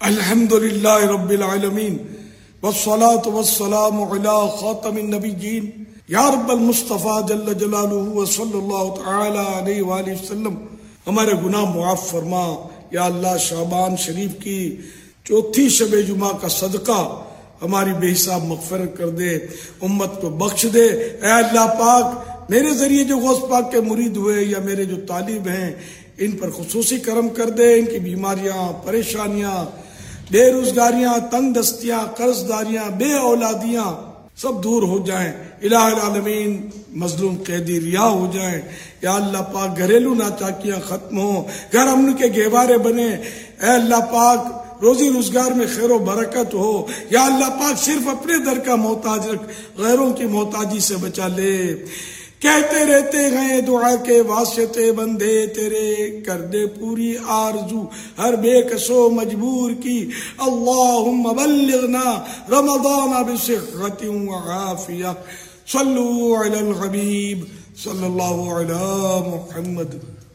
الحمدللہ رب العالمین والصلاة والسلام علی خاتم النبیین یا رب المصطفیٰ جل جلالہ وصلی اللہ تعالی علیہ وآلہ وسلم. ہمارے گناہ معاف فرما یا اللہ. شعبان شریف کی چوتھی شب جمعہ کا صدقہ ہماری بے حساب مغفرت کر دے، امت کو بخش دے. اے اللہ پاک، میرے ذریعے جو غوث پاک کے مرید ہوئے یا میرے جو طالب ہیں ان پر خصوصی کرم کر دے. ان کی بیماریاں، پریشانیاں، بے روزگاریاں، تنگ دستیاں، قرض داریاں، بے اولادیاں سب دور ہو جائیں. الہ العالمین مظلوم قیدی رہا ہو جائیں. یا اللہ پاک گھریلو ناچاکیاں ختم ہوں، گھر امن کے گہوارے بنے. اے اللہ پاک روزی روزگار میں خیر و برکت ہو. یا اللہ پاک صرف اپنے در کا محتاج رکھ، غیروں کی محتاجی سے بچا لے. کہتے رہتے ہیں دعا کے واسطے بندے تیرے، کر دے پوری آرزو ہر بے کسو مجبور کی. اللہم بلغنا رمضان بصحت وعافیہ. صلو علی الحبیب صلی اللہ علی محمد.